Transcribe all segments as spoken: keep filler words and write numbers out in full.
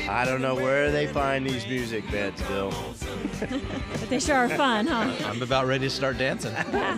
I don't know where they find these music beds, Bill. But they sure are fun, huh? I'm about ready to start dancing.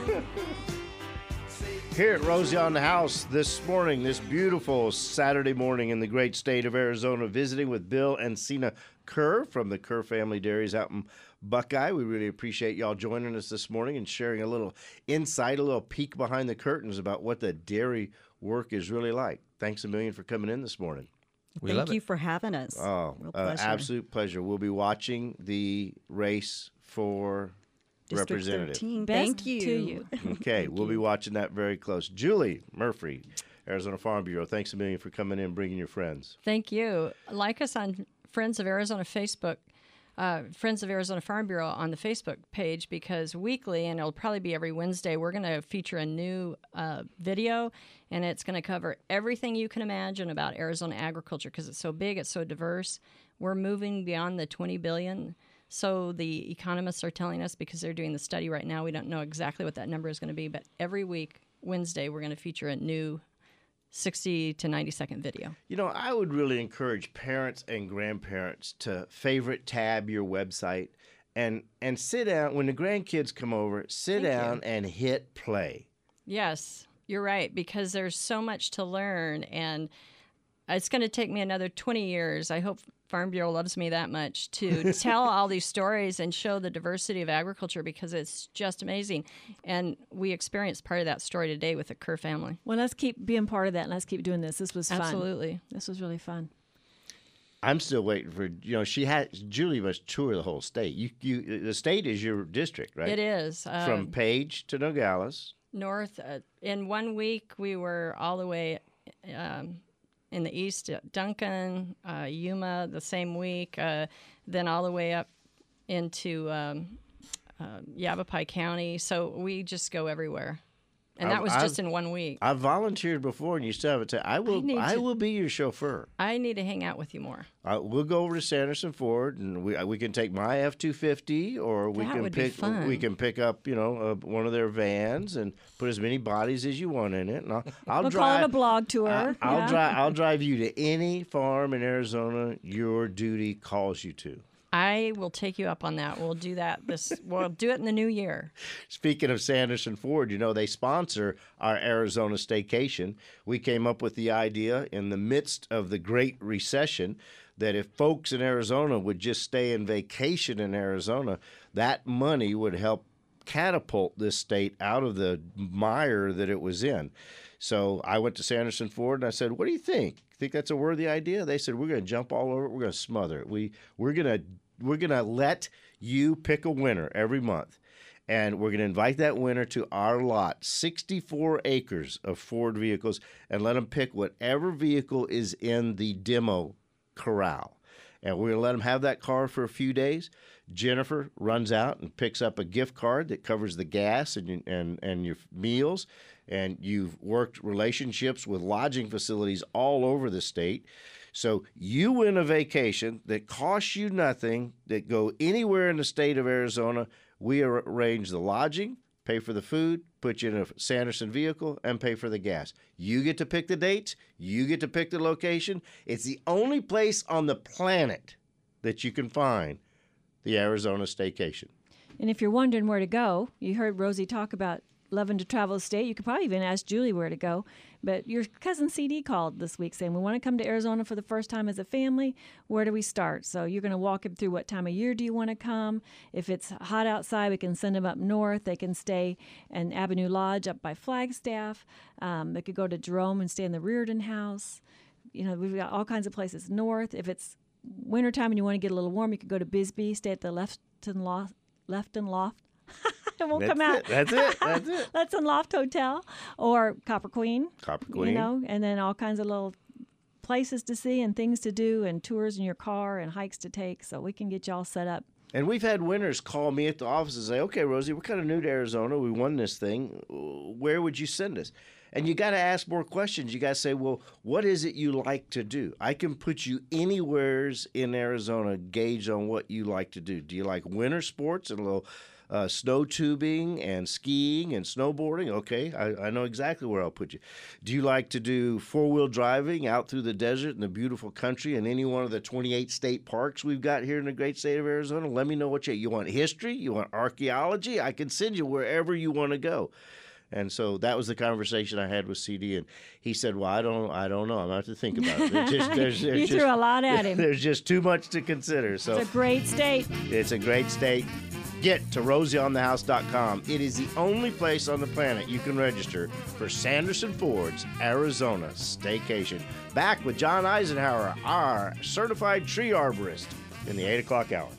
Here at Rosie on the House this morning, this beautiful Saturday morning in the great state of Arizona, visiting with Bill and Sina Kerr from the Kerr Family Dairies out in Buckeye. We really appreciate y'all joining us this morning and sharing a little insight, a little peek behind the curtains about what the dairy work is really like. Thanks a million for coming in this morning. We Thank love you it. for having us. Oh, Real uh, pleasure. absolute pleasure. We'll be watching the race for District representative. thirteen. Best Thank you. to you. Okay, we'll be watching that very close. Julie Murphy, Arizona Farm Bureau, thanks a million for coming in and bringing your friends. Thank you. Like us on Friends of Arizona Facebook, uh, Friends of Arizona Farm Bureau on the Facebook page, because weekly, and it'll probably be every Wednesday, we're going to feature a new uh, video, and it's going to cover everything you can imagine about Arizona agriculture because it's so big, it's so diverse. We're moving beyond the twenty billion. So the economists are telling us, because they're doing the study right now, we don't know exactly what that number is going to be, but every week, Wednesday, we're going to feature a new sixty to ninety second video. You know, I would really encourage parents and grandparents to favorite tab your website and and sit down when the grandkids come over, sit Thank you. down and hit play. Yes, you're right, because there's so much to learn, and it's going to take me another twenty years. I hope Farm Bureau loves me that much to tell all these stories and show the diversity of agriculture, because it's just amazing. And we experienced part of that story today with the Kerr family. Well, let's keep being part of that, and let's keep doing this. This was fun. Absolutely. This was really fun. I'm still waiting for, you know, she had, Julie must tour the whole state. You, you, the state is your district, right? It is. Uh, From Page to Nogales. north. Uh, in one week, we were all the way um, in the east at Duncan, uh, Yuma the same week, uh, then all the way up into um, uh, Yavapai County. So we just go everywhere. And that I've- was just I've- in one week. I've volunteered before, and you still haven't. T- I will. need I, to- will be your chauffeur. I need to hang out with you more. Uh, we'll go over to Sanderson Ford, and we we can take my F two fifty, or we That can would be pick fun. we can pick up you know uh, one of their vans and put as many bodies as you want in it. And I'll, I'll We'll drive. call it a blog tour. I, I'll yeah. drive. I'll drive you to any farm in Arizona your duty calls you to. I will take you up on that. We'll do that this. We'll do it in the new year. Speaking of Sanderson Ford, you know, they sponsor our Arizona staycation. We came up with the idea in the midst of the Great Recession that if folks in Arizona would just stay and vacation in Arizona, that money would help catapult this state out of the mire that it was in. So I went to Sanderson Ford and I said, what do you think? Think that's a worthy idea? They said, we're going to jump all over it. We're going to smother it. We, we're going to we're going to let you pick a winner every month. And we're going to invite that winner to our lot, sixty-four acres of Ford vehicles, and let them pick whatever vehicle is in the demo corral. And we're going to let them have that car for a few days. Jennifer runs out and picks up a gift card that covers the gas and and, and your meals. And you've worked relationships with lodging facilities all over the state. So you win a vacation that costs you nothing, that go anywhere in the state of Arizona. We arrange the lodging, pay for the food, put you in a Sanderson vehicle, and pay for the gas. You get to pick the dates. You get to pick the location. It's the only place on the planet that you can find the Arizona staycation. And if you're wondering where to go, you heard Rosie talk about loving to travel the state. You could probably even ask Julie where to go. But your cousin C D called this week saying, we want to come to Arizona for the first time as a family. Where do we start? So you're going to walk him through what time of year do you want to come. If it's hot outside, we can send them up north. They can stay in Avenue Lodge up by Flagstaff. Um, they could go to Jerome and stay in the Reardon House. You know, we've got all kinds of places north. If it's wintertime and you want to get a little warm, you could go to Bisbee, stay at the Lefton Loft. Lefton Loft. It won't That's come out. it. That's it. That's it. Let's in Loft Hotel or Copper Queen. Copper Queen. You know, and then all kinds of little places to see and things to do and tours in your car and hikes to take. So we can get you all set up. And we've had winners call me at the office and say, okay, Rosie, we're kind of new to Arizona. We won this thing. Where would you send us? And you got to ask more questions. You got to say, well, what is it you like to do? I can put you anywheres in Arizona, gauge on what you like to do. Do you like winter sports and a little uh, snow tubing and skiing and snowboarding, okay, I, I know exactly where I'll put you. Do you like to do four-wheel driving out through the desert in the beautiful country in any one of the twenty-eight state parks we've got here in the great state of Arizona? Let me know what you you want. History? You want archaeology? I can send you wherever you want to go. And so that was the conversation I had with C D, and he said, "Well, I don't, I don't know. I'm gonna have to think about it. There's just, there's, there's you just, threw a lot at him. There's just too much to consider." So It's a great state. it's a great state. Get to rosie on the house dot com. It is the only place on the planet you can register for Sanderson Ford's Arizona Staycation. Back with John Eisenhower, our certified tree arborist, in the eight o'clock hour.